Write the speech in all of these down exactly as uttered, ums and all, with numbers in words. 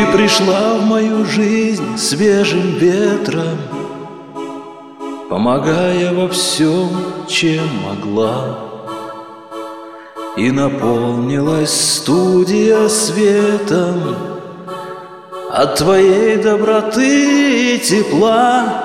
пришла в мою жизнь свежим ветром, помогая во всем, чем могла. И наполнилась студия светом от твоей доброты и тепла.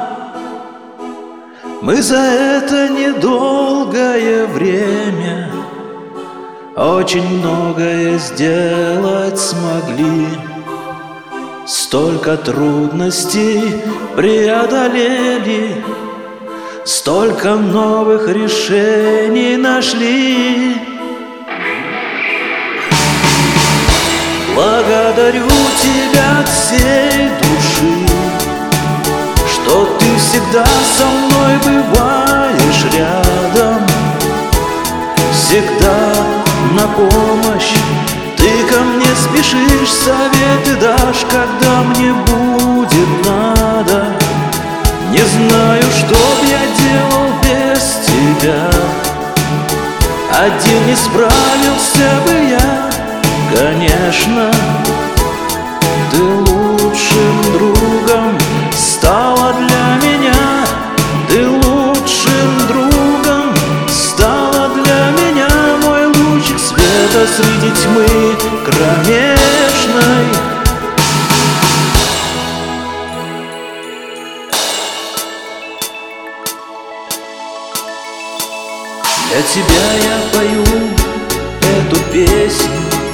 Мы за это недолгое время очень многое сделать смогли. Столько трудностей преодолели, столько новых решений нашли. Благодарю тебя от всей души, что ты всегда со мной бываешь рядом, всегда на помощь. Ты ко мне спешишь, советы дашь, когда мне будет надо. Не знаю, что б я делал без тебя, один не справился бы я. Конечно, ты лучшим другом стала для меня. Ты лучшим другом стала для меня. Мой лучик света среди тьмы кромешной. Для тебя я пою эту песню,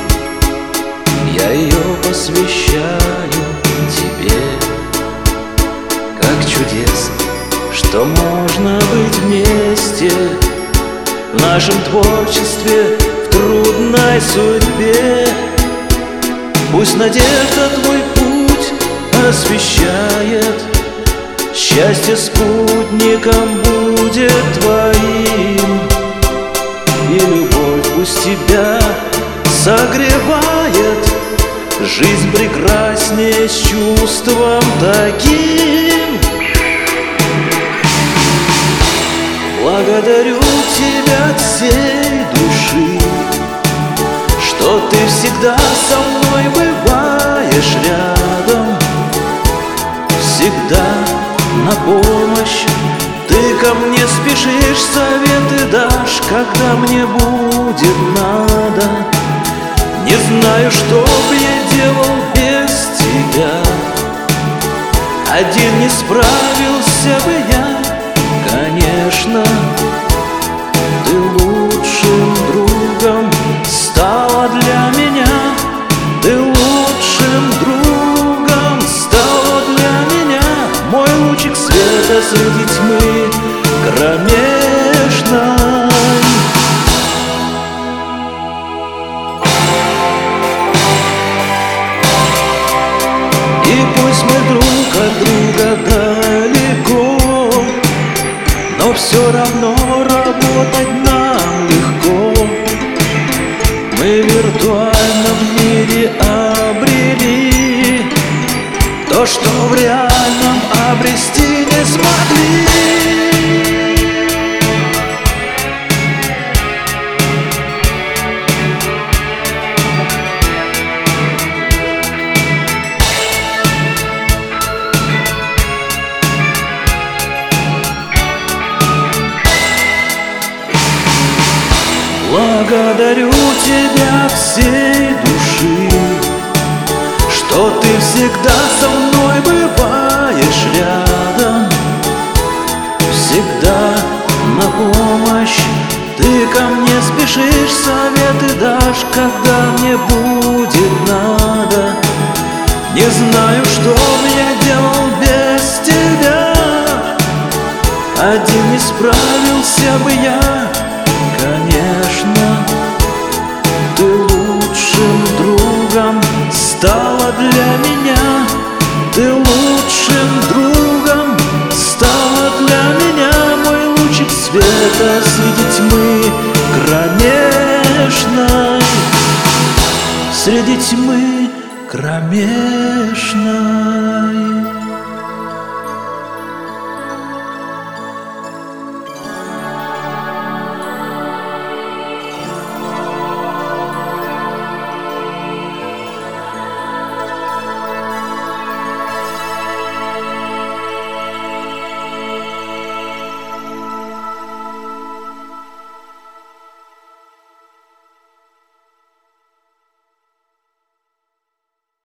я ее посвящаю тебе. Как чудесно, что можно быть вместе в нашем творчестве, в трудной судьбе. Пусть надежда твой путь освещает, счастье спутником будет твоим, и любовь пусть тебя согревает. Жизнь прекраснее с чувством таким. Благодарю тебя от всей души, что ты всегда со мной бываешь рядом, всегда на помощь. Ты ко мне спешишь, советы дашь, когда мне будет надо. Не знаю, что б я делал без тебя, один не справился бы я. Конечно, ты лучшим другом стала для меня. Ты лучшим другом стала для меня. Мой лучик света среди тьмы кромешной. И пусть мы друг от друга далеко, но все равно работать нам легко. Мы в виртуальном мире обрели то, что в реальном обрести не смогли. Благодарю тебя от всей души, что ты всегда со мной бываешь рядом, всегда на помощь. Ты ко мне спешишь, советы дашь, когда мне будет надо. Не знаю, что б я делал без тебя, один не справился бы я. Конечно, ты лучшим другом стала для меня. Ты лучшим другом стала для меня. Мой лучик света среди тьмы кромешной. Среди тьмы кромешной.